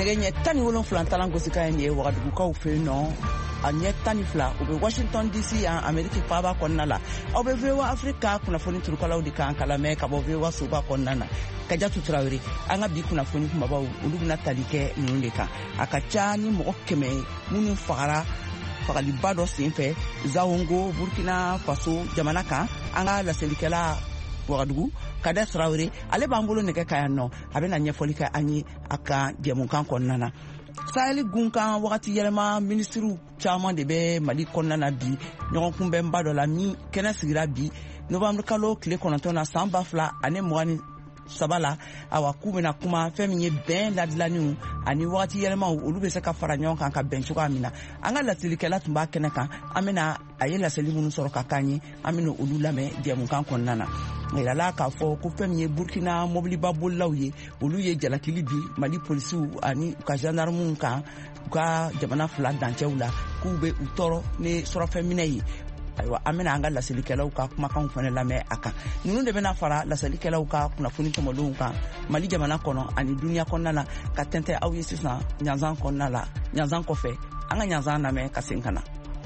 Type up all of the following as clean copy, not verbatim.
nege ɲɛ 17 talan gosika ye wagadugukaw fɛ yen nɔ a ɲɛ 12 u bɛ Washington DC yan Ameriki faaba kɔnɔna la aw bɛ VOA Africa kunnafoni turukalaw de kan kalamɛ ka bɔ VOA soba kɔnɔna na Kajatu Traoré an ka bi kunnafoni kumabaw olu bɛna tali kɛ ninnu de kan a ka ca ni mɔgɔ 100 minnu fagara fagaliba dɔ senfɛ Zawongo Burkina Faso jamana kan an ka laselikɛla Wagadugu Kader Traoré ale b'an bolo nɛgɛ ka yan nɔ a bɛna ɲɛfɔli kɛ an ye a ka jɛmukan kɔnɔna na Sahel gunkan wagati yɛlɛma ministriw caman de bɛ Mali kɔnɔna na bi ɲɔgɔn kunbɛnba dɔ la min kɛnɛ sigira bi novembre kalo tile 9 na san 2023 la awa k'u bɛna kuma fɛn min ye bɛn ladilaninw ani wagati yɛlɛmaw olu bɛ se ka fara ɲɔgɔn kan ka bɛn cogoya min na an ka lasilikɛla tun b'a kɛnɛ kan an bɛna a ye laseli minnu sɔrɔ ka kan ye an bɛna olu lamɛn jɛmukan kɔnɔna na yirala k'a fɔ ko fɛn min ye Burkina mobiliba bolilaw ye olu ye jalakili bi Mali polisiw ani u ka gendarmew kan u ka jamana fila dancɛw la k'u bɛ u tɔɔrɔ ni sɔrɔfɛn minɛ ye ayiwa an bɛna an ka laselikɛlaw ka kumakanw fana lamɛn a kan ninnu de bɛna fara laselikɛlaw ka kunnafoni tɔmɔdenw kan Mali jamana kɔnɔ ani duniya kɔnɔna la ka tɛntɛn aw ye sisan ɲanzan kɔnɔna la ɲanzan kɔfɛ an ka ɲanzan lamɛn ka segin ka na.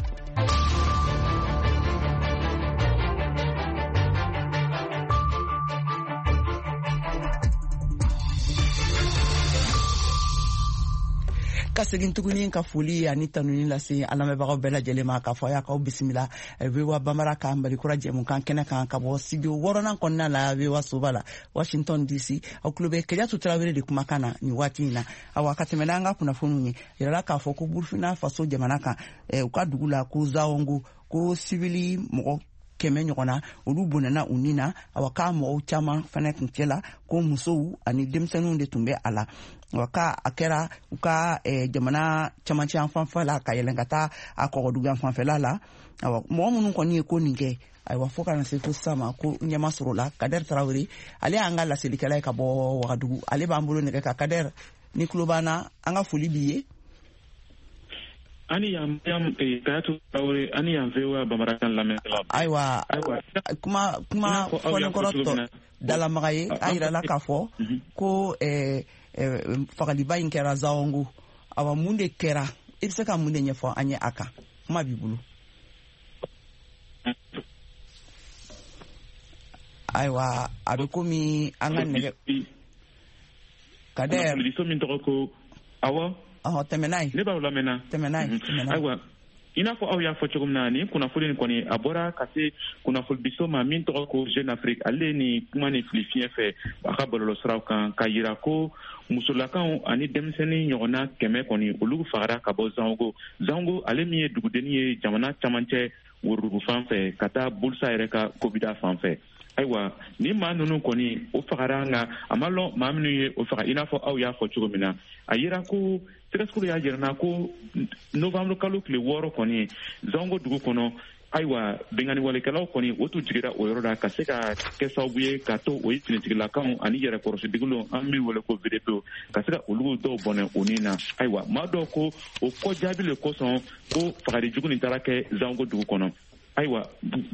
Ka segin tuguni ka foli ani tanuni lase an lamɛnbagaw bɛɛ lajɛlen ma k'a fɔ a y'a k'aw bisimila VOA Bambara kan Malikura jɛmukan kɛnɛ kan ka bɔ studio 6nan kɔnɔna la VOA soba la Washington DC aw tulo bɛ Kajatu Traoré de kumakan na nin waati in na awa ka tɛmɛ n'an ka kunnafoniw ye yirala k'a fɔ ko Burkina Faso jamana kan u ka dugu la ko Zawongo ko sivili mɔgɔ 100 ɲɔgɔnna olu bonnana u ni na awa k'a mɔgɔw caman fana kun cɛla ko musow ani denmisɛnninw de tun bɛ a la wa ka a kɛra u ka jamana camancɛ yan fanfɛ la ka yɛlɛn ka taa a kɔgɔdugu yan fanfɛla la awa mɔgɔ minnu kɔni ye ko nin kɛ ayiwa fo kana se fo sisan ma ko ɲɛma sɔrɔ la Kader Traoré ale y'an ka laselikɛla ye ka bɔ Wagadugu ale b'an bolo nɛgɛ ka Kader ni tulo b'an na an ka foli b'i ye. Ani yam Kajatu Traoré ani yam VOA Bambara kan lamɛnla ayiwa kuma fɔlenkɔrɔ dalamaga ye a yirala k'a fɔ ko fagaliba in kɛra Zawongo awa mun de kɛra i bɛ se ka mun de ɲɛfɔ an ye a kan kuma b'i bolo. Ayiwa a bɛ komi an ka nɛgɛ Kader min tɔgɔ ko awɔ tɛmɛ n'a ye ne b'aw lamɛnna tɛmɛ n'a ye ayiwa i n'a fɔ aw y'a fɔ cogo min na nin kunnafoni nin kɔni a bɔra ka se kunnafoni diso ma min tɔgɔ ko Jeune Afrique ale ni kuma ni fili fiɲɛ fɛ a ka bɔlɔlɔsiraw kan ka yira ko musolakaw ani denmisɛnnin ɲɔgɔnna 100 kɔni olu fagara ka bɔ Zawongo ale min ye dugudennin ye jamana camancɛ Worodugu fan fɛ ka taa Bulsa yɛrɛ ka Kobida fan fɛ ayiwa ni maa ninnu kɔni o fagara nka a ma lɔn maa minnu ye o faga i n'a fɔ aw y'a fɔ cogo min na a yira ko sɛgɛsɛgɛliw y'a jira n na ko novembre kalo tile 6 kɔni Zawongo dugu kɔnɔ ayiwa bɛnkanni walekɛlaw kɔni o tun jigira o yɔrɔ la ka se ka kɛ sababu ye ka to o ye finitigilakaw ani yɛrɛkɔrɔsidigilenw an bɛ wele ko VDP ka se ka olu dɔw bɔnɛ o ni na ayiwa maa dɔw ko o kɔ jaabi le kosɔn ko fagari jugu nin taara kɛ Zawongo dugu kɔnɔ ayiwa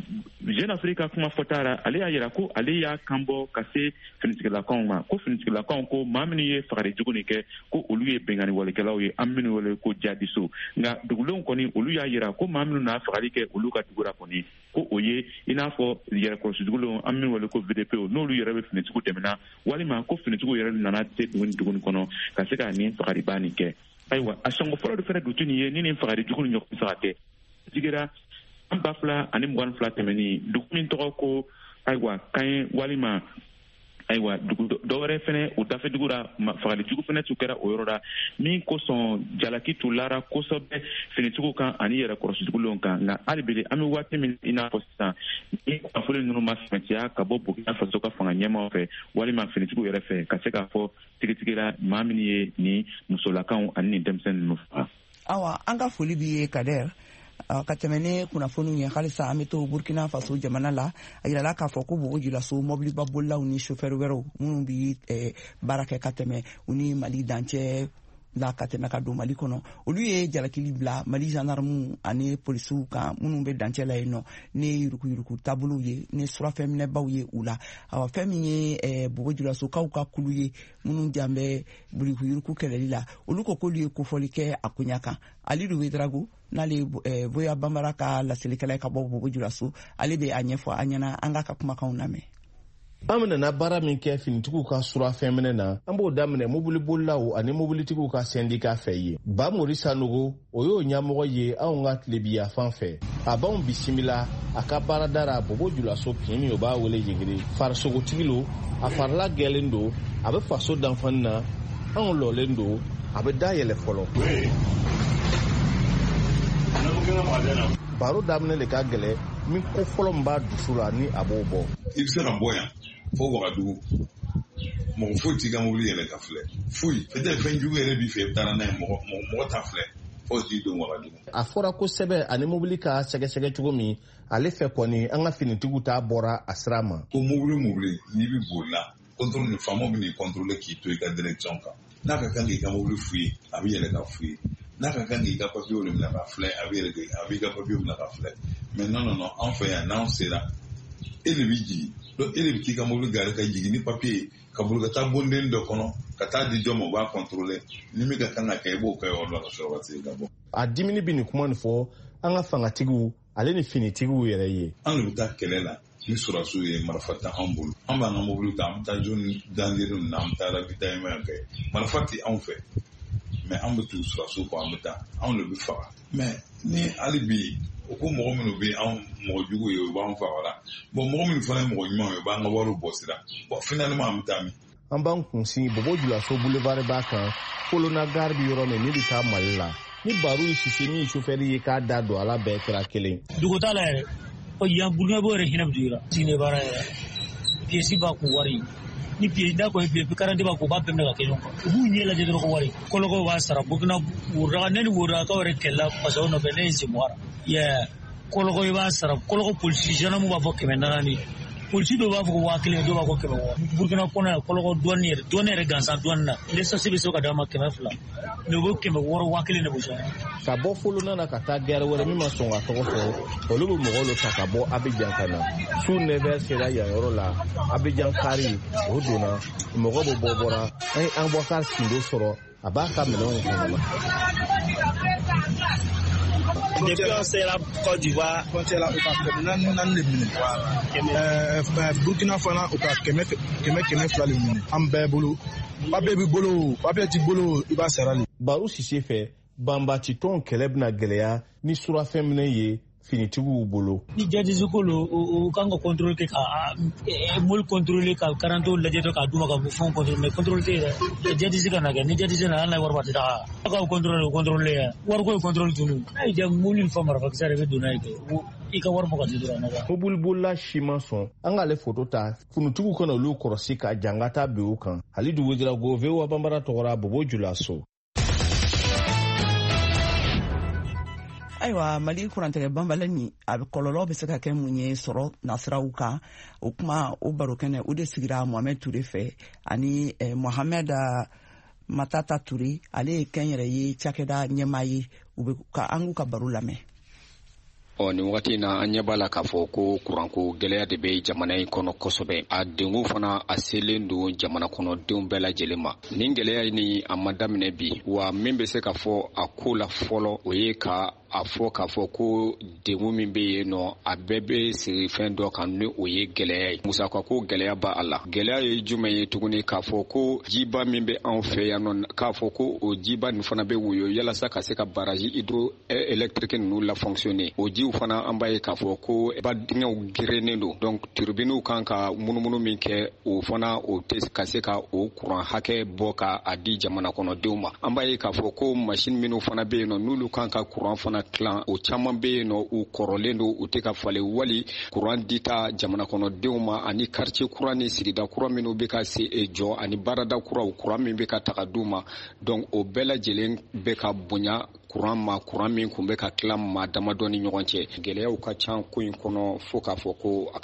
Jeune Afrique ka kuma fɔtara ale y'a yira ko ale y'a kanbɔ ka se finitigilakaw ma ko finitigilakaw ko maa minnu ye fagari jugu nin kɛ ko olu ye bɛnkanni walekɛlaw ye an minnu wele ko jadiso nka dugulenw kɔni olu y'a yira ko maa minnu n'a fagali kɛ olu ka dugu la kɔni ko o ye i n'a fɔ yɛrɛkɔrɔsidigilenw an minnu wele ko VDP n'olu yɛrɛ bɛ finitigiw dɛmɛna walima ko finitigiw yɛrɛ nana se dugu kɔnɔ ka se ka nin fagariba nin kɛ ayiwa a sɔngɔ fɔlɔ de fana dutu nin ye ni nin fagari jugu ni ɲɔgɔn faga tɛ jigira an 2022 tɛmɛni dugu min tɔgɔ ko ayiwa kan walima ayiwa dugu dɔwɛrɛ fɛnɛ o dafe dugu la fagali jugu fɛnɛ tun kɛra o yɔrɔ la min kosɔn jalaki tun lara kosɛbɛ finitigiw kan ani yɛrɛkɔrɔsidigilenw kan nka hali bi an bɛ waati min i n'a fɔ sisan ni kunnafoni ninnu ma sɛmɛtiya ka bɔ Burkina Faso ka fanga ɲɛmaaw fɛ walima finitigiw yɛrɛ fɛ ka se k'a fɔ tigitigira maa min ye ni musolakaw ani ni denmisɛnnin ninnu faga. Awa an ka foli b'i ye Kader ka tɛmɛ ne kunnafoniw ye halisa an bɛ to Burkina Faso jamana la a yirala k'a fɔ ko bogojilaso mobiliba bolilaw ni chauffeur wɛrɛw minnu bi baara kɛ ka tɛmɛ u ni Mali dancɛ la ka tɛmɛ ka don Mali kɔnɔ olu ye jalakili bila Mali gendarme ani polisiw kan minnu bɛ dancɛla yen nɔ ni yurukuyuruku taabolow ye ni surafɛnminɛbaw ye u la awa fɛn min ye Bobo Dioulasokaw ka kulu ye minnu jan bɛ yurukuyuruku kɛlɛli la olu ko k'olu ye kofɔli kɛ a koɲa kan Alidu Wedrago n'ale Voya Bambara ka laselilikɛla ka bɔ Bobo Dioulaso ale bɛ a ɲɛfɔ an ɲɛna an ka kumakanw lamɛn. An nana baara min kɛ finitigiw ka surafɛnminɛ na an b'o daminɛ mobili bolilaw ani mobilitigiw ka syndicat fɛ ye Bamori Sanogo o y'o ɲɛmɔgɔ ye anw ka tilebiya fan fɛ a b'anw bisimila a ka baaradara Bobo Dioulaso kin min o b'a wele yegere farisogotigi lo a farila gɛlɛn don a bɛ faso danfani na anw lɔlen don a bɛ da yɛlɛ fɔlɔ baro daminɛ le ka gɛlɛ min ko fɔlɔ min b'a dusu la ni a b'o bɔ i bɛ se ka bɔ yan fo Wagadugu mɔgɔ foyi t'i ka mobili yɛlɛ ka filɛ foyi peut-être fɛn jugu yɛrɛ b'i fɛ i bɛ taa n'a ye mɔgɔ ta filɛ fo t'i don Wagadugu. A fɔra kosɛbɛ ani mobili ka sɛgɛsɛgɛ cogo min ale fɛ kɔni an ka finitigiw ta bɔra a sira ma. Ko mobili n'i bɛ boli la contrôle ni faamaw bɛ n'i contrôler k'i to i ka direction kan n'a ka kan k'i ka mobili fouiller a bɛ yɛlɛ ka fouiller n'a ka kan k'i ka papier minɛ ka filɛ a bɛ ka papier minɛ ka filɛ mais non an fɛ yan n'anw sera e de b'i jigin donc e de bɛ k'i ka mobili gare ka jigin ni papier ka boli ka taa bonden dɔ kɔnɔ ka taa di jɔ ma u b'a contrôler ni min ka kan ka kɛ i b'o kɛ yɔrɔ la ka sɔrɔ ka se ka bɔ. A dimini bɛ nin kuma nin fɔ an ka fangatigiw ale ni finitigiw yɛrɛ ye. An de bɛ taa kɛlɛ la ni sɔrɔsiw ye marifa ta an bolo an b'an ka mobili ta an bɛ taa zone dangereux na an bɛ taa ravitaillement kɛ marifa tɛ anw fɛ mais an bɛ tugu sɔrɔsiw kɔ an bɛ taa anw de bɛ faga mais ni hali bi o ko mɔgɔ minnu bɛ anw mɔgɔ jugu ye u b'an faga la bon mɔgɔ minnu fana ye mɔgɔ ɲumanw ye u b'an ka wariw bɔ sira bon finalement an bɛ taa min. An b'an kunsi Bobo Dioulaso boulevard b'a kan Kolona gare bi yɔrɔ min ni bɛ taa Mali la ni baro Sise min chauffeur ye k'a da don ala bɛɛ kɛra kelen. Dugu t'a la yɛrɛ o yan Burukina b'o yɛrɛ hinɛ bɛ dugu la Sine baara yɛrɛ pièce b'a kun wari ni pièce da ko pièce 40 b'a ko b'a bɛɛ minɛ ka kɛ ɲɔgɔn kan u b'u ɲɛ lajɛ dɔrɔn ko wari kɔlɔkɔ b'a sara Burukina worodaga ne ni worodagaw yɛrɛ kɛlɛla fasaw nɔfɛ ne ye Semwara kɔlɔkɔ i b'a sara kɔlɔkɔ polisi gendarme b'a fɔ 400 polisi dɔw b'a fɔ ko 1000 dɔw b'a fɔ 100 Burukina kɔnɔ yan kɔlɔkɔ douane yɛrɛ gansan douane na l'essence bɛ se ka d'a ma 200 mais o bɛ 100 1000 de b'o sɔrɔ. Ka bɔ Folona na ka taa gɛrɛ wɛrɛ min ma sɔn ka tɔgɔ fɔ olu bɛ mɔgɔw lo ta ka bɔ Abidjan ka na su 9h sera yan yɔrɔ la Abidjan kari o donna mɔgɔ bɛ bɔra an ye Abubakar Sindo sɔrɔ a b'a ka minɛnw kɔnɔ. Depuis on sera Côte d'Ivoire, Burkina fana o ka kɛmɛ fila le minɛ an bɛɛ bolo papier b'i bolo papier t'i bolo i b'a sara le. Baro Sise fɛ banbati tɔn kɛlɛ bɛna gɛlɛya ni surafɛnminɛ ye finitigiw bolo. Ni jadisi ko lo o kan ka contrôle kɛ ka mobile contrôler ka karanto lajɛ dɔ ka d'u ma ka fɛnw contrôler mais contrôle tɛ yɛrɛ jadisi ka na kɛ ni jadisi na hali n'a wari ba tɛ taga a ka contrôler o contrôler yan wari ko ye contrôle tunu n'a y'i diya mobile fa marifakisɛ yɛrɛ bɛ don n'a ye kɛ i ka wari bɔ ka di dɔrɔn a mobile bolila si ma sɔn an k'ale foto ta finitigiw kana olu kɔrɔsi ka janga ta bin u kan Alidu Wedrago Voya Bambara tɔgɔra Bobo Dioulaso. Ayiwa Mali kurantigɛ banbala ni a kɔlɔlɔ bɛ se ka kɛ mun ye sɔrɔ nasiraw kan o kuma o baro kɛnɛ o de sigira Mohamed Touré fɛ ani Mohamed Matata Touré ale ye kɛnyɛrɛ ye cakɛda ɲɛmaa ye u bɛ ka an k'u ka baro lamɛn. Ni wagati na an ɲɛ b'a la k'a fɔ ko kuranko gɛlɛya de bɛ jamana in kɔnɔ kosɛbɛ a dengun fana a selen don jamana kɔnɔdenw bɛɛ lajɛlen ma nin gɛlɛya ni a ma daminɛ bi wa min bɛ se ka fɔ a ko la fɔlɔ o ye ka a fɔ k'a fɔ ko dengun min bɛ yen nɔ a bɛɛ bɛ sigi fɛn dɔ kan ni o ye gɛlɛya ye musaka ko gɛlɛya b'a a la gɛlɛya ye jumɛn ye tuguni k'a fɔ ko jiba min bɛ anw fɛ yan nɔ k'a fɔ ko o jiba nin fana bɛ woyo yalasa ka se ka baraji hydroélectrique ninnu la fonctionner o jiw fana an b'a ye k'a fɔ ko ba dingɛw gerennen don donc turbines kan ka munumunu min kɛ o fana o tɛ ka se ka o courant hakɛ bɔ ka a di jamana kɔnɔdenw ma an b'a ye k'a fɔ ko machine minnu fana bɛ yen nɔ n'olu kan ka courant fana tilan o caman bɛ yen nɔ u kɔrɔlen don u tɛ ka falen wali courant dita jamana kɔnɔdenw ma ani quartier kura ni sigida kura minnu bɛ ka se jɔ ani baarada kuraw courant min bɛ ka taga d'u ma donc o bɛɛ lajɛlen bɛ ka bonya courant ma courant min kun bɛ ka tila maa damadɔ ni ɲɔgɔn cɛ gɛlɛyaw ka ca ko in kɔnɔ fo k'a fɔ ko a ka ca.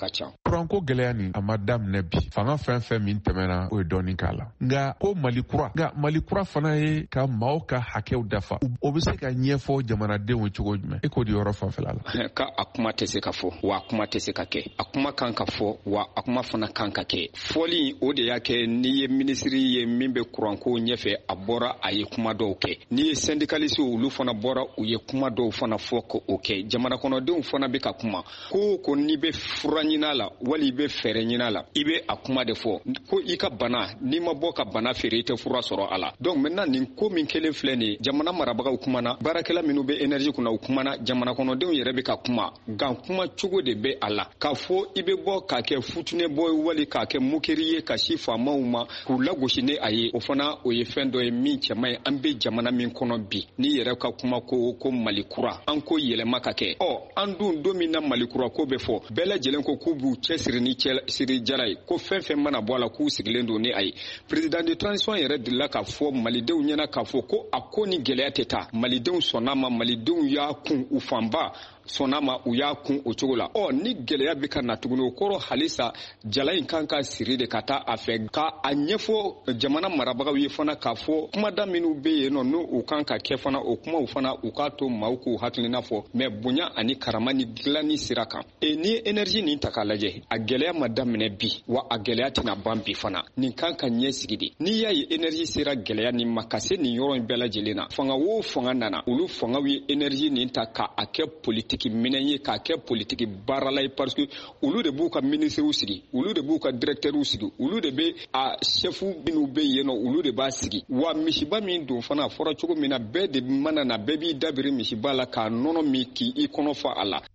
kuranko gɛlɛya nin a ma daminɛ bi fanga fɛn fɛn min tɛmɛna o ye dɔɔnin k'a la nka ko mali kura fana ye ka maaw ka hakɛw dafa o bɛ se ka ɲɛfɔ jamanadenw cogo jumɛn e k'o di yɔrɔ fanfɛla la ka a kuma tɛ se ka fɔ wa a kuma tɛ se ka kɛ a kuma kan ka fɔ wa a kuma fana kan ka kɛ fɔli o de y'a kɛ n'i ye minisiri ye min bɛ kuranko ɲɛfɛ a bɔra a ye kuma dɔw kɛ n'i ye syndicaliste olu fana bɔra u ye kuma dɔw fana fɔ k'o kɛ jamana kɔnɔdenw fana bɛ ka kuma ko n'i bɛ fura ɲin'a la wali i bɛ fɛɛrɛ ɲin'a la i bɛ a kuma de fɔ ko i ka bana n'i ma bɔ ka bana feere i tɛ fura sɔrɔ a la donc maintenant nin ko min kelen filɛ nin ye jamana marabagaw kumana baarakɛla minnu bɛ énergie kunna u kumana jamana kɔnɔdenw yɛrɛ bɛ ka kuma nka kuma cogo de bɛ a la k'a fɔ i bɛ bɔ k'a kɛ futunɛbɔ ye wali k'a kɛ mokeri ye ka si faamaw ma k'u lagosi ni a ye o fana o ye fɛn dɔ ye min cɛman ye an bɛ jamana min kɔnɔ bi n'i yɛrɛ ka kuma ko mali kura an ko yɛlɛma ka kɛ an dun don min na mali kura ko bɛ fɔ bɛɛ lajɛlen ko k'u b'u cɛsiri ni cɛsiri jara ye ko fɛn fɛn mana bɔ a la k'u sigilen don ni a ye président de transition yɛrɛ delila k'a fɔ malidenw ɲɛna k'a fɔ ko a ko ni gɛlɛya tɛ taa malidenw sɔnn'a ma malidenw y'a kun u fanba sɔnn'a ma u y'a kun o cogo la ni gɛlɛya bɛ ka na tuguni o kɔrɔ halisa jala in kan ka siri de ka taa a fɛ ka a ɲɛfɔ jamana marabagaw ye fana k'a fɔ kumada minnu bɛ yen nɔ n'o u kan ka kɛ fana o kumaw fana u k'a to maaw k'u hakilina fɔ mais bonya ani karama ni dilanni sira kan n'i ye énergie nin ta k'a lajɛ a gɛlɛya ma daminɛ bi wa a gɛlɛya tɛna ban bi fana nin kan ka ɲɛ sigi de n'i y'a ye énergie sera gɛlɛya nin ma ka se nin yɔrɔ in bɛɛ lajɛlen na fanga o fanga nana olu fangaw ye énergie nin ta ka a kɛ politique minɛn ye k'a kɛ politiki baarala ye parce que olu de b'u ka ministres sigi olu de b'u ka directeurs sigi olu de bɛ a chefs minnu bɛ yen nɔ olu de b'a sigi wa misiba min don fana a fɔra cogo min na bɛɛ de mana na bɛɛ b'i dabiri misiba la k'a nɔnɔ min k'i kɔnɔ fa a la.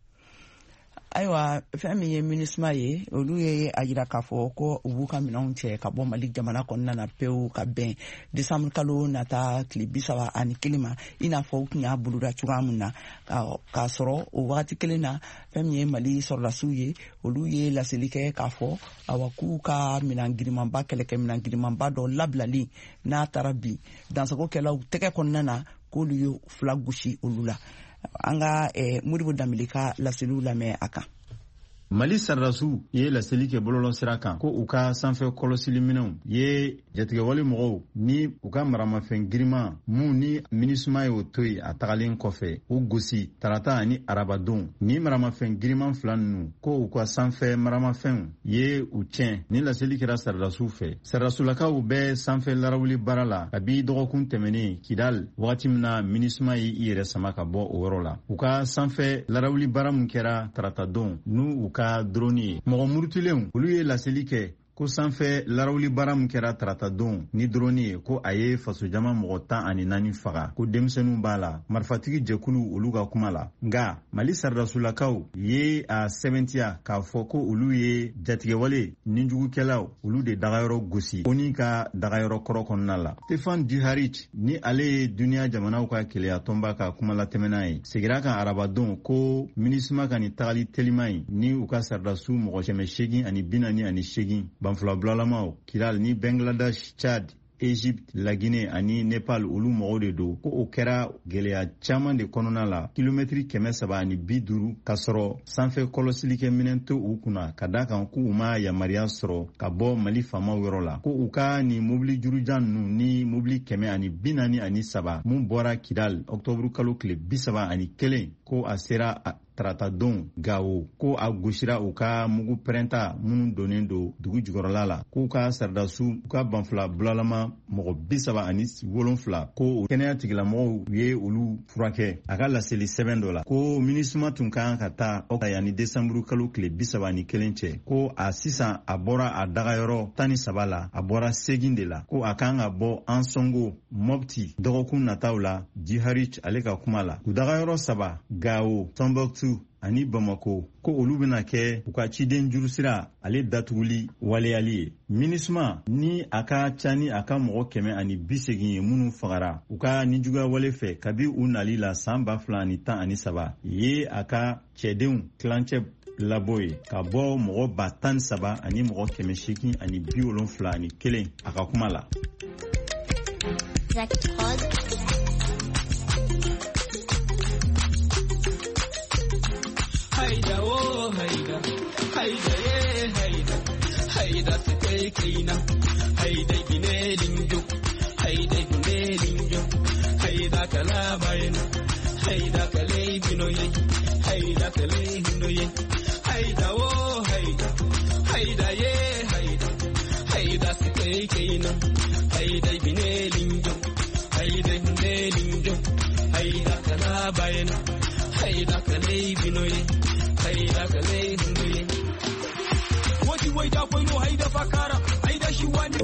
ayiwa fɛn min ye MINUSMA ye olu ye a jira k'a fɔ ko u b'u ka minɛnw cɛ ka bɔ Mali jamana kɔnɔna na pewu ka bɛn décembre kalo nata tile 31 ma i n'a fɔ u tun y'a boloda cogoya min na k'a sɔrɔ o wagati kelen na fɛn min ye Mali sɔrɔdasiw ye olu ye laseli kɛ k'a fɔ awa k'u ka minɛn girimanba kɛlɛkɛ minɛn girimanba dɔ labilali n'a taara bi dansagokɛlaw tɛgɛ kɔnɔna na k'olu ye fila gosi olu la an ka Modibo Dambele ka laseliw lamɛn a kan. Mali sardasiw ye laseli kɛ bɔlɔlɔ sira kan ko u ka sanfɛ kɔlɔsili minɛnw ye jatigɛwale mɔgɔw ni u ka maramafɛn giriman mun ni MINUSMA ye o to yen a tagalen kɔfɛ u gosi tarata ani arabadon ni maramafɛn giriman fila ninnu ko u ka sanfɛ maramafɛnw ye u tiɲɛ ni laseli kɛra sardasiw fɛ sardasulakaw bɛ sanfɛ larawuli baara la kabi dɔgɔkun tɛmɛnen Kidal wagati min na MINUSMA ye i yɛrɛ sama ka bɔ o yɔrɔ la u ka sanfɛ larawuli baara mun kɛra tarata don n'u u ka drone ye mɔgɔ murutulenw olu ye laseli kɛ ko sanfɛ larawuli baara min kɛra tarata don ni drone ye ko a ye fasojama mɔgɔ 14 faga ko denmisɛnninw b'a la marifatigi jɛkulu olu ka kuma la nka Mali sardasulakaw ye a sɛbɛntiya k'a fɔ ko olu ye jatigɛwale ninjugukɛlaw olu de dagayɔrɔ gosi ko ni ka dagayɔrɔ kɔrɔ kɔnɔna la Stefan Dujarric ni ale ye duniya jamanaw ka keleya tɔnba ka kuma latɛmɛna ye segira kan arabadon ko MINUSMA ka ni tagali telima ye ni u ka sardasiw mɔgɔ 848 banfulabulalamaw Kidal ni Bangladesh, Chad, Egypte, la Guinée ani Nepal olu mɔgɔw de do ko o kɛra gɛlɛya caman de kɔnɔna la kilomɛtiri 350 ka sɔrɔ sanfɛ kɔlɔsilikɛ minɛn to u kunna ka da kan ko u ma yamaruya sɔrɔ ka bɔ Mali faamaw yɔrɔ la ko u ka ni mobili jurujan ninnu ni mobili 143 mun bɔra Kidal octobre kalo tile 31 ko a sera tarata don Gao ko a gosira u ka mugu pɛrɛnta minnu donnen do dugu jukɔrɔla la k'u ka sardasiw u ka banfula bulalama mɔgɔ 37 ko kɛnɛya tigilamɔgɔw ye olu furakɛ a ka laseli sɛbɛn dɔ la ko MINUSMA tun kan ka taa yanni décembre kalo tile 31 cɛ ko a sisan a bɔra a dagayɔrɔ 13 la a bɔra segin de la ko a kan ka bɔ Ansongo Mopti dɔgɔkun nataw la Dujarric ale ka kuma la u dagayɔrɔ 3 Gao Tombouctou ani Bamako ko olu bɛna kɛ u ka ciden jurusira ale datuguli waleyali ye MINUSMA ni a ka ca ni a ka mɔgɔ 180 ye minnu fagara u ka nijuguya wale fɛ kabi u nali la san 2013 ye a ka cɛdenw tilancɛ labɔ ye ka bɔ mɔgɔ 13 ani mɔgɔ 871 a ka kuma la. haida ye haida sai kaina haida ginelin jo haida ginelin jo haida kala bayna haida kale binoye haida kale hindoye haida wo haida ye haida sai kaina haida ginelin jo haida ginelin jo haida kala bayna haida kale binoye haida kale hindoye wati wai da koino haida fakara haida shi wani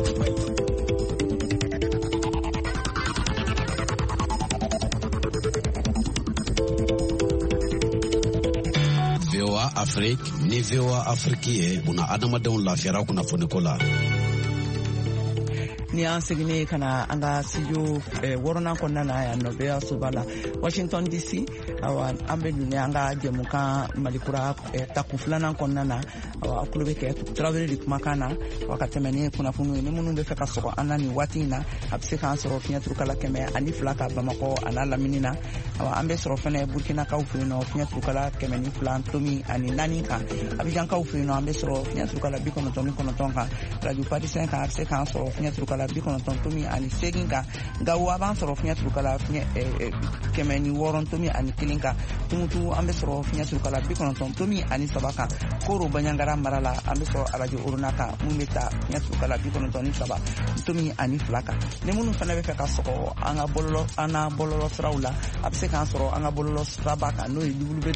VOA Afrique ni VOA Afrique una adamadenw lafiyara kunnafoni ko la. Ni an seginne kana an ka studio wɔɔrɔnan kɔnɔna na yan nɔ bɛɛ soba la Washington DC awa an bɛ dun an ka jɛmukan malikura takun filanan kɔnɔna na awa a tulo bɛ kɛ Tarawele de kumakan na wa ka tɛmɛ ni kunnafoniw ye ni minnu bɛ fɛ ka sɔgɔ an na nin waati in na a bɛ se k'an sɔrɔ fiɲɛturukala 102 ka Bamakɔ a n'a lamini na awa an bɛ sɔrɔ fɛnɛ Burkinakaw fɛ yen nɔ fiɲɛturukala 102 tomi ani 4 kan Abijankaw fɛ yen nɔ an bɛ sɔrɔ fiɲɛturukala 99 kan Radio Parisien kan a bɛ se k'an sɔrɔ fiɲɛturukala 98 ani 8 kan Gawo a b'an sɔrɔ fiɲɛturukala 106 tomi ani 1 kan Tumutu an bɛ sɔrɔ fiɲɛturukala 93 tomi ani 7 kan Koro Banyangara mara la an bɛ sɔrɔ Radio Orona kan mun bɛ taa fiɲɛturukala 97 tomi ani 2 kan ni minnu fana bɛ fɛ ka sɔgɔ an ka bɔlɔlɔ siraw la a bɛ se k'an sɔrɔ an ka bɔlɔlɔ siraba kan n'o ye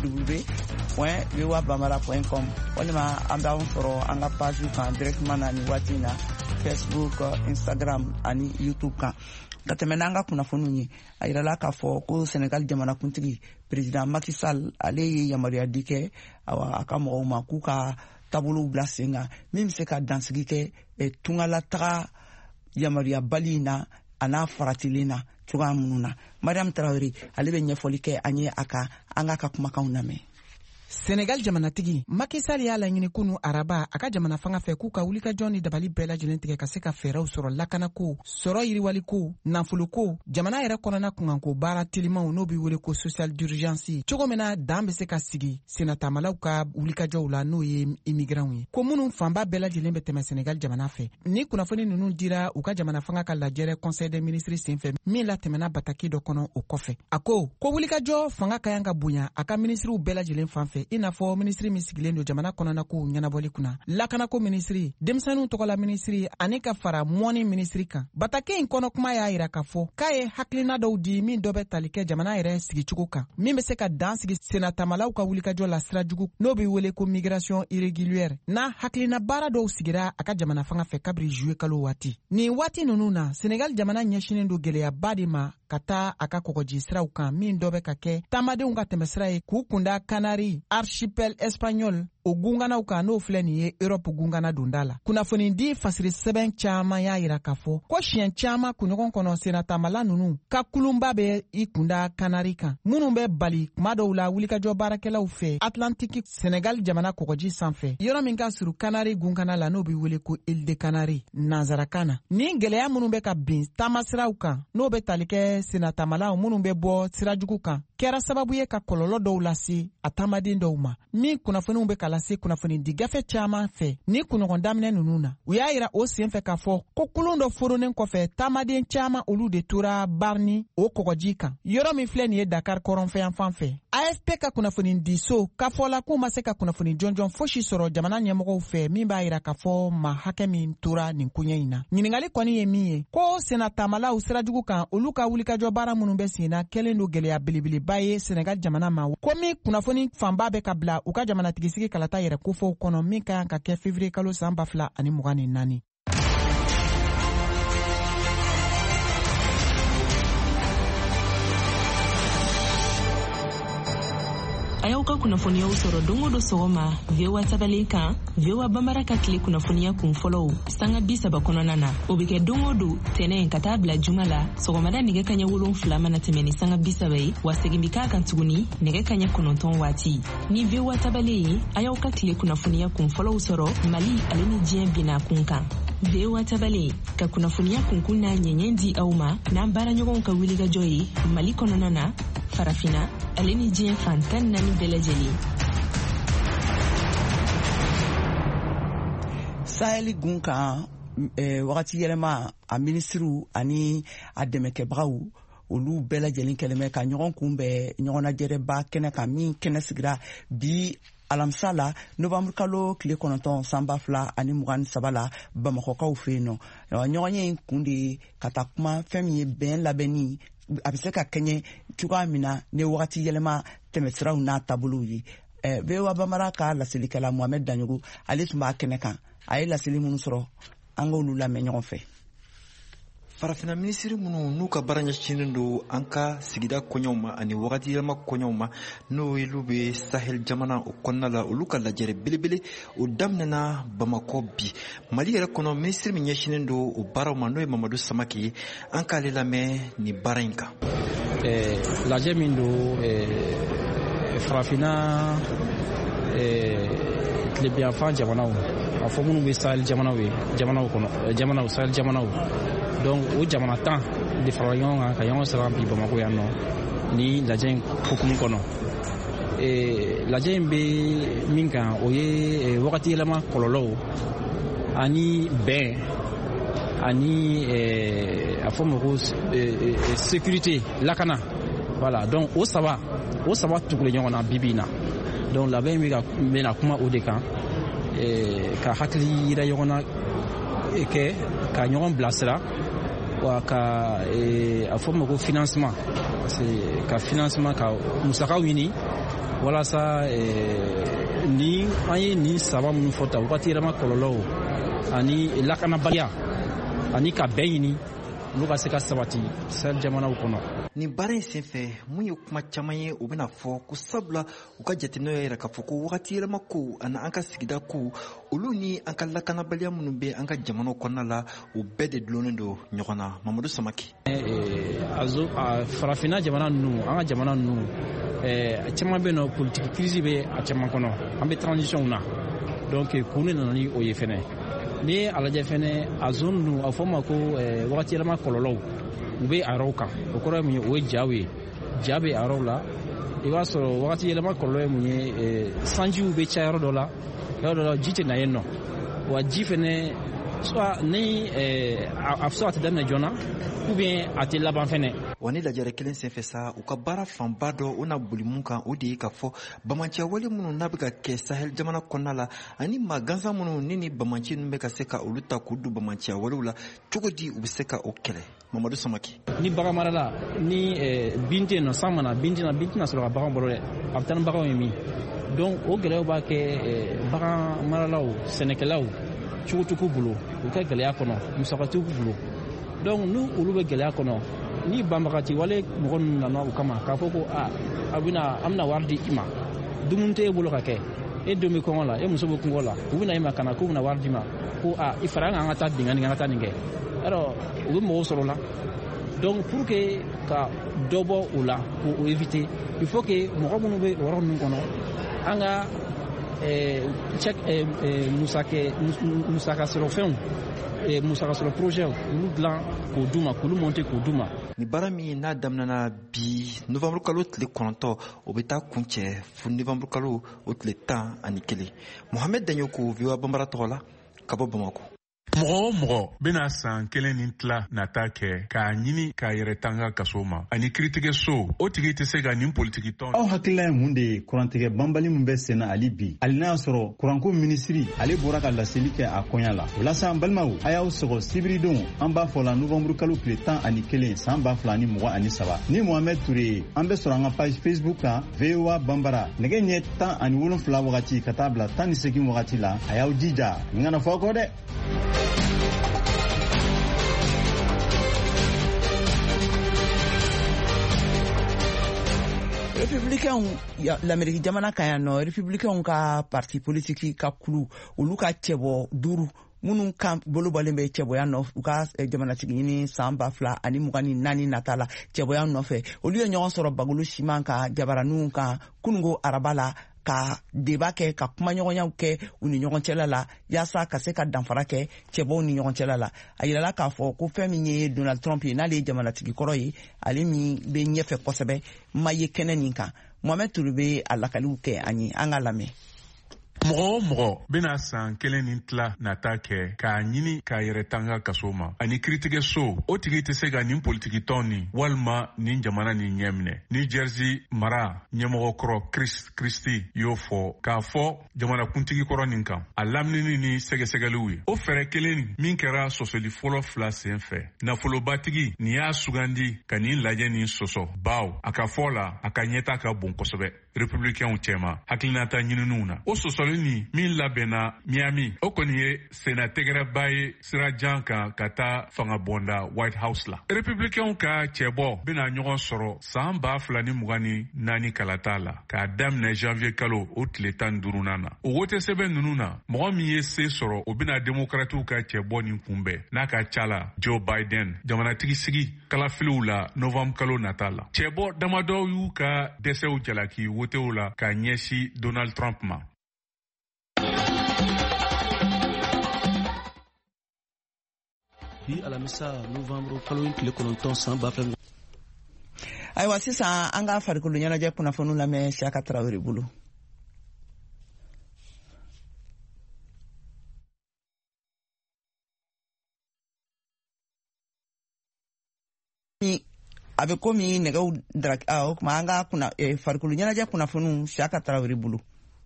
www.voabamara.com walima an b'an sɔrɔ an ka page kan directement na ni waati in na Facebook, Instagram ani YouTube kan ka tɛmɛ n'an ka kunnafoniw ye a yirala k'a fɔ ko Senegal jamanakuntigi Président Macky Sall ale ye yamaruyadi kɛ a ka mɔgɔw ma k'u ka taabolow bila sen kan min bɛ se ka dansigi kɛ tungalataga yamaruyabali in na a n'a faratilen na cogoya minnu na Mariam Traoré ale bɛ ɲɛfɔli kɛ an ye a kan an ka kumakanw lamɛn. Senegal jamanatigi Macky Sall y'a laɲini kunu araba a ka jamana fanga fɛ k'u ka wulikajɔ ni dabali bɛɛ lajɛlen tigɛ ka se ka fɛɛrɛw sɔrɔ lakanako sɔrɔ yiriwaliko nafoloko jamana yɛrɛ kɔnɔna kunkanko baara telimanw n'o bɛ wele ko social d'urgence cogo min na dan bɛ se ka sigi senatamalaw ka wulikajɔw la n'o ye immigrants ye ko minnu fanba bɛɛ lajɛlen bɛ tɛmɛ Senegal jamana fɛ ni kunnafoni ninnu dira u ka jamana fanga ka lajɛrɛ conseil des ministres senfɛ min la tɛmɛna bataki dɔ kɔnɔ o kɔfɛ a ko wulikajɔ fanga ka yan ka bonya a ka ministriw bɛɛ lajɛlen fan fɛ i n'a fɔ ministri min sigilen don jamana kɔnɔna ko ɲɛnabɔli kunna lakanako ministri denmisɛnninw tɔgɔla ministri ani ka fara mɔni ministri kan batake in kɔnɔ kuma y'a yira k'a fɔ k'a ye hakilina dɔw di min dɔ bɛ tali kɛ jamana yɛrɛ sigicogo kan min bɛ se ka dan sigi senatamalaw ka wulikajɔ la sira jugu n'o bɛ wele ko migration irrégulière n'a hakilina baara dɔw sigira a ka jamana fanga fɛ kabiri juillet kalo waati nin waati ninnu na Senegal jamana ɲɛsinen don gɛlɛyaba de ma ka taa a ka kɔgɔji siraw kan min dɔ bɛ ka kɛ taamadenw ka tɛmɛsira ye k'u kunda Canari archipel espagnol o gunganaw kan n'o filɛ nin ye Europe gungana donda la kunnafoni di fasiri sɛbɛn caman y'a yira k'a fɔ ko siɲɛ caman kunɲɔgɔn kɔnɔ senatamala ninnu ka kulunba bɛ i kunda Canari kan minnu bɛ bali kuma dɔw la wulikajɔ baarakɛlaw fɛ Atlantique Senegal jamana kɔgɔji sanfɛ yɔrɔ min ka surun Canari gungana la n'o bɛ wele ko Île de Canari nanzarakan na ni gɛlɛya minnu bɛ ka bin taamasiraw kan n'o bɛ tali kɛ senatamalaw minnu bɛ bɔ sirajugu kan kɛra sababu ye ka kɔlɔlɔ dɔw lase a taamaden dɔw ma min kunnafoniw bɛ ka lase kunnafoni di gafe caman fɛ ni kunɲɔgɔn daminɛ ninnu na u y'a yira o sen fɛ k'a fɔ ko kulun dɔ foronen kɔfɛ taamaden caman olu de tora Barni o kɔgɔji kan yɔrɔ min filɛ nin ye Dakar kɔrɔnfɛyan fan fɛ AFP ka kunnafoni di so k'a fɔ la k'u ma se ka kunnafoni jɔnjɔn fosi sɔrɔ jamana ɲɛmɔgɔw fɛ min b'a yira k'a fɔ maa hakɛ min tora nin koɲɛ in na ɲininkali kɔni ye min ye ko senatamalaw sirajugu kan olu ka wulikajɔ baara minnu bɛ sen na kɛlen don gɛlɛya belebeleba ye Senegal jamana ma ko min kunnafoni fanba bɛ ka bila u ka jamanatigisi kalata yɛrɛ kofɔw kɔnɔ min ka kan ka kɛ février kalo san 2024. a y'aw ka kunnafoniyaw sɔrɔ don o don sɔgɔma VOA tabalen kan VOA Bambara ka tile kunnafoniya kun fɔlɔw sanga 30 kɔnɔna na o bɛ kɛ don o don tɛnɛn ka taa bila juma la sɔgɔmada nɛgɛ kaɲɛ 7 mana tɛmɛ ni sanga 30 ye wa segin bi k'a kan tuguni nɛgɛ kaɲɛ 9 waati ni VOA tabalen ye a y'aw ka tile kunnafoniya kun fɔlɔw sɔrɔ Mali ale ni diɲɛ bina kun kan VOA tabalen ka kunnafoniya kunkun n'a ɲɛɲɛ di aw ma n'an baaraɲɔgɔnw ka wulikajɔ ye Mali kɔnɔna na farafina ale ni diɲɛ fan 14 bɛɛ lajɛlen saheli gun kan wagati yɛlɛma a minisiriw ani a dɛmɛkɛbagaw olu bɛɛ lajɛlen kɛlɛmɛ ka ɲɔgɔn kunbɛn ɲɔgɔn najɛrɛba kɛnɛ kan min kɛnɛ sigira bi alamisa la novembre kalo tile 9 san 2023 la bamakɔkaw fɛ yen nɔ ɲɔgɔn ye kun de ka taa kuma fɛn min ye bɛn labɛnni a bɛ se ka kɛɲɛ cogoya min na ne wagati yɛlɛma tɛmɛsiraw n'a taabolow ye VOA Bambara ka laselikɛla Mohamed Danyogo ale tun b'a kɛnɛ kan a ye laseli minnu sɔrɔ an k'olu lamɛn ɲɔgɔn fɛ. Farafina minisiri minnu n'u ka baara ɲɛsinnen don an ka sigida kɔɲɔw ma ani wagati yɛlɛma kɔɲɔw ma n'o olu bɛ Sahel jamana o kɔnɔna la olu ka lajɛrɛ belebele o daminɛna Bamakɔ bi Mali yɛrɛ kɔnɔ minisiri min ɲɛsinnen don o baaraw ma n'o ye Mamadu Samake ye an k'ale lamɛn nin baara in kan. Lajɛ min don farafina tilebiyanfan jamanaw a fɔ minnu bɛ Sahel jamanaw ye jamanaw Sahel jamanaw donc o jamana 10 de fara ɲɔgɔn kan ka ɲɔgɔn sɔrɔ bi Bamako yan nɔ ni lajɛ in hukumu kɔnɔ lajɛ in bɛ min kan o ye wagati yɛlɛma kɔlɔlɔw ani bɛn ani a fɔ ma ko sécurité lakana voilà donc o saba tugule ɲɔgɔn na bibi in na donc labɛn in bɛna kuma o de kan ka hakili yira ɲɔgɔn na kɛ ka ɲɔgɔn bilasira wa ka a fɔ ma ko financement ka financement ka musakaw ɲini walasa ni an ye nin saba minnu fɔ ta wagati yɛlɛma kɔlɔlɔw ani lakanabaliya ani ka bɛn ɲini olu ka se ka sabati Sahel jamanaw kɔnɔ. Nin baara in senfɛ mun ye kuma caman ye o bɛna fɔ ko sabula u ka jateminɛw yɛrɛ k'a fɔ ko wagati yɛlɛma ko ani an ka sigida ko olu ni an ka lakanabaliya minnu bɛ an ka jamanaw kɔnɔna la o bɛɛ de dulonnen don ɲɔgɔn na. Mamadu Samake. Farafina jamana ninnu an ka jamana ninnu caman bɛ yen nɔ politique crise bɛ a caman kɔnɔ an bɛ transition na donc kun de nana ni o ye fɛnɛ. Ni ye a lajɛ fɛnɛ a zone ninnu a fɔ ma ko wagati yɛlɛma kɔlɔlɔw u bɛ a yɔrɔw kan o kɔrɔ ye mun ye o ye jaw ye ja bɛ a yɔrɔw la i b'a sɔrɔ wagati yɛlɛma kɔlɔlɔ ye mun ye sanjiw bɛ caya yɔrɔ dɔ la ji tɛ na yen nɔ wa ji fɛnɛ soit ni a soit a tɛ daminɛ joona ou bien a tɛ laban fɛnɛ. Wa ni lajɛrɛ kelen senfɛ sa u ka baara fanba dɔ o na boli mun kan o de ye k'a fɔ bamanciya wale minnu n'a bɛ ka kɛ Sahel jamana kɔnɔna la ani maa gansan minnu ni bamanci ninnu bɛ ka se ka olu ta k'u don bamanciya walew la cogo di u bɛ se ka o kɛlɛ. Mamadu Samake. Ni bagan marala ni bin tɛ yen nɔ san mana bin tɛna sɔrɔ ka bagan bolo dɛ a bɛ taa ni baganw ye min donc o gɛlɛyaw b'a kɛ bagan maralaw sɛnɛkɛlaw cogo t'u bolo u ka gɛlɛya kɔnɔ musaka t'u bolo donc n'u olu bɛ gɛlɛya kɔnɔ ni banbagati wale mɔgɔ ninnu nana u kama k'a fɔ ko an bɛna wari di i ma dumuni tɛ e bolo ka kɛ e denw bɛ kɔngɔ la e muso bɛ kɔngɔ la u bɛna i ma ka na k'u bɛna wari di ma ko i fara an ka taa dingɛ nin an ka taa nin kɛ alors u bɛ mɔgɔw sɔrɔ la donc pour que ka dɔ bɔ o la k'o éviter il faut que mɔgɔ minnu bɛ yɔrɔ ninnu kɔnɔ an ka musaka sɔrɔ fɛnw musaka sɔrɔ projet olu dilan k'o d'u ma k'olu monter k'o d'u ma. Ni baara min n'a daminɛna bi novembre kalo tile 9 o bɛ taa kuncɛ fo novembre kalo o tile 11. Mohamed Danyogo VOA Bambara tɔgɔ la ka bɔ Bamakɔ. Mɔgɔ o mɔgɔ bɛna san kelen ni tila nata kɛ k'a ɲini k'a yɛrɛ tanga kaso ma ani kiiritigɛso o tigi tɛ se ka nin politiki tɔn. Aw hakilila ye mun de ye kurantigɛ banbali min bɛ sen na hali bi hali n'a y'a sɔrɔ kuranko minisiri ale bɔra ka laseli kɛ a kɔɲa la o la sa an balimaw a y'aw sɔgɔ sibiridon an b'a fɔ la novembre kalo tile 11 san 2023 ni Mohamed Ture ye an bɛ sɔrɔ an ka page Facebook kan VOA Bambara nɛgɛ ɲɛ 17 wagati ka taa bila 18 wagati la a y'aw jija n kana fɔ aw kɔ dɛ. Républicains l'Amérique jamana kan yan nɔ républicains ka parti politique ka kulu olu ka cɛbɔ 5 minnu kan bolobɔlen bɛ cɛbɔya nɔ u ka jamanatigi ɲini san 2024 nata la cɛbɔya nɔfɛ olu ye ɲɔgɔn sɔrɔ bagolo siman ka jabaraninw kan kunungo araba la ka débat kɛ ka kumaɲɔgɔnyaw kɛ u ni ɲɔgɔn cɛla la yaasa ka se ka danfara kɛ cɛbɔw ni ɲɔgɔn cɛla la a yirala k'a fɔ ko fɛn min ye Donald Trump ye n'ale ye jamanatigi kɔrɔ ye ale min bɛ ɲɛfɛ kosɛbɛ ma ye kɛnɛ nin kan Mohamed Touré bɛ a lakaliw kɛ an ye an ka lamɛn. mɔgɔ o mɔgɔ bena san kelen ni tila nata kɛ k'a ɲini k'a yɛrɛ tanga kaso ma ani kiritigɛ so o tigi tɛ se ka nin politiki tɔn nin walima nin jamana nin ɲɛminɛ. Ni Jersey mara ɲɛmɔgɔ kɔrɔ Chris Christie y'o fɔ k'a fɔ jamanakuntigi kɔrɔ nin kan a laminini ni sɛgɛsɛgɛliw ye. O fɛɛrɛ kelen min kɛra sɔsɔli fɔlɔ fila sen fɛ nafolobatigi nin y'a sugandi ka nin lajɛ nin sɔsɔ baw a ka fɔ la a ka ɲɛta ka bon kosɛbɛ républicains cɛma hakilinata ɲininiw na. O sɔsɔli nin min labɛnna Miami o kɔni ye senatɛgɛrɛba ye sira jan kan ka taa fanga bɔnda White House la. républicains ka cɛbɔ bena ɲɔgɔn sɔrɔ san 2024 kalata la k'a daminɛ janvier kalo o tile 15nan na. O wote sɛbɛn nunu na mɔgɔ min ye se sɔrɔ o bena démocratiw ka cɛbɔ nin kunbɛn n'a ka ca la Joe Biden jamanatigi sigi kalafiliw la novembre kalo nata la. Cɛbɔ damadɔ y'u ka dɛsɛw jalaki wotew la ka ɲɛsi Donald Trump ma. Bi alamisa novembre kalo in tile 9 san 2020. Ayiwa sisan an ka farikolo ɲɛnajɛ kunnafoniw lamɛn Siyaka Tarawele bolo. A bɛ komi nɛgɛw o kuma an ka farikolo ɲɛnajɛ kunnafoniw Siyaka Tarawele bolo.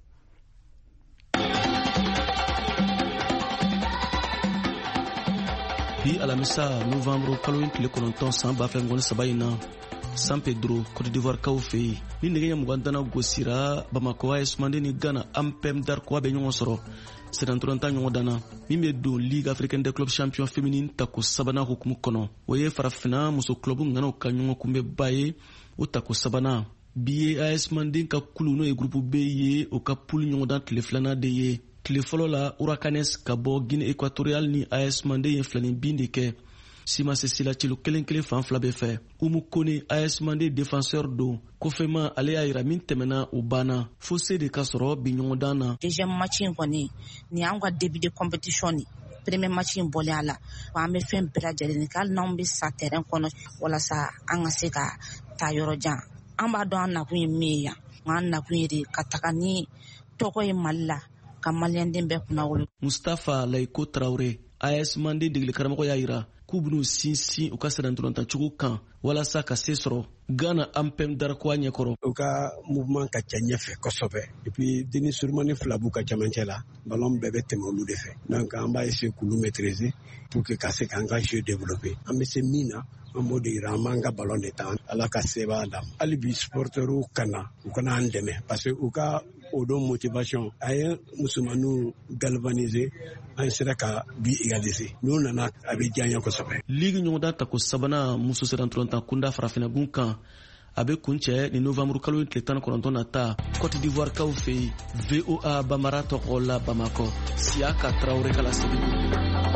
Bi alamisa novembre kalo in tile 9 san 2023 in na San Pedro Côte d'Ivoire kaw fɛ yen ni nɛgɛ ɲɛ 20 gosira Bamako AS Mandé ni Ghana AMPEM Darko bɛ ɲɔgɔn sɔrɔ sɛdɛntoranta ɲɔgɔn danna min bɛ don Ligue africaine des clubs champions féminine tako sabanan hukumu kɔnɔ. O ye farafina muso club ŋanaw ka ɲɔgɔn kunbɛba ye o tako sabanan bi ye AS Mandé ka kulu n'o ye groupe B ye o ka poule ɲɔgɔn dan tile 2nan de ye. Tile fɔlɔ la Huracanes ka bɔ Guinée équatoriale ni AS Mandé ye filanin bin de kɛ. Sima Sesila Cilo kelen fan fila bɛ fɛ. Umu Kone AS Mandé défenseur don. Kofema ale y'a yira min tɛmɛna o banna. Fosse de ka sɔrɔ bi ɲɔgɔn dan na. Deuxième match in kɔni ni an ka début de compétition ni. Premier match in bɔlen a la. Wa an bɛ fɛn bɛɛ lajɛlen kɛ hali n'anw bɛ sa terrain kɔnɔ walasa an ka se ka taa yɔrɔ jan. An b'a dɔn an nakun ye min ye yan. An nakun ye de ka taga ni tɔgɔ ye Mali la ka Maliyɛnden bɛɛ kunna wolo. Mustafa Layiko Traoré AS Mandé degeli karamɔgɔ y'a yira k'u ben'u sinsin u ka sɛdɛntolantacogo kan walasa ka se sɔrɔ Ghana AMPEM Darko ɲɛkɔrɔ. U ka mouvement ka ca ɲɛfɛ kosɛbɛ et puis Denis Surumani fila b'u ka camancɛ la ballon bɛɛ bɛ tɛmɛ olu de fɛ donc an b'a essayer k'olu maîtriser pour que ka se k'an ka jeu développer. An bɛ se min na an b'o de yira an b'an ka ballon de ta Ala ka seba d'a ma. Hali bi supporters kana u kana an dɛmɛ parce que u ka o don motivation a ye musomaninw galvaniser an sera ka bi égaliser n'u nana a bɛ diya n ye kosɛbɛ. Ligue ɲɔgɔndan tako sabanan muso sɛdɛntolantan kunda farafinagun kan a bɛ kuncɛ ni novembre kalo in tile 19 nata Côte d'Ivoire kaw fɛ yen VOA Bamara tɔgɔ la Bamako Siyaka Tarawele ka laseli.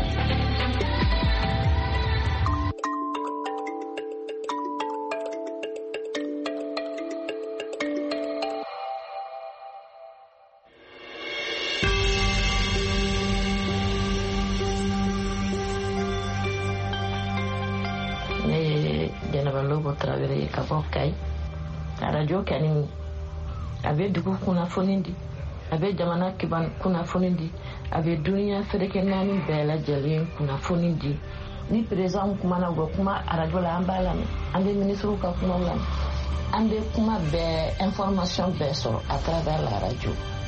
Traoré ka bɔ Kayi radio kɛni a bɛ dugu kunnafoni di a bɛ jamana kiban kunnafoni di a bɛ duniya fɛrɛkɛ naani bɛɛ lajɛlen kunnafoni di ni président kumana u bɛ kuma radio la an b'a lamɛn an bɛ ministre ka kuma lamɛn an bɛ kuma bɛɛ information bɛɛ sɔrɔ à travers la radio.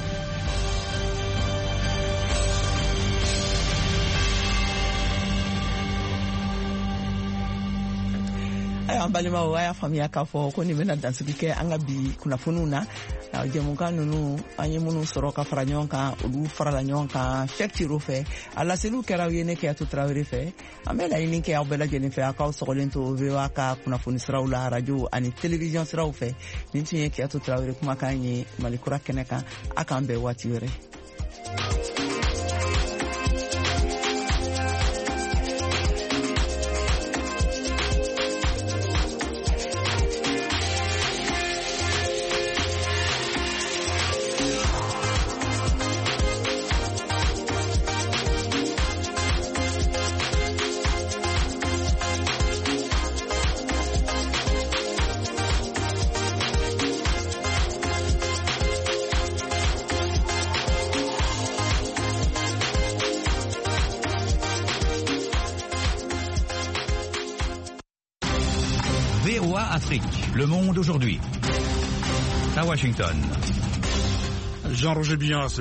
An balimaw a y'a faamuya k'a fɔ ko nin bɛna dansigi kɛ an ka bi kunnafoniw na jɛmukan ninnu an ye minnu sɔrɔ ka fara ɲɔgɔn kan olu farala ɲɔgɔn kan Cheikh Thiro fɛ a laseliw kɛra aw ye ne Keyatu Tarawele fɛ an bɛ laɲini kɛ aw bɛɛ lajɛlen fɛ aw k'aw sɔgɔlen to VOA ka kunnafoni siraw la radio ani télévision siraw fɛ nin tun ye Keyatu Tarawele kumakan ye Malikura kɛnɛ kan a k'an bɛn waati wɛrɛ. VOA Afrique, le monde aujourd'hui. À Washington. Jean-Roger Billon.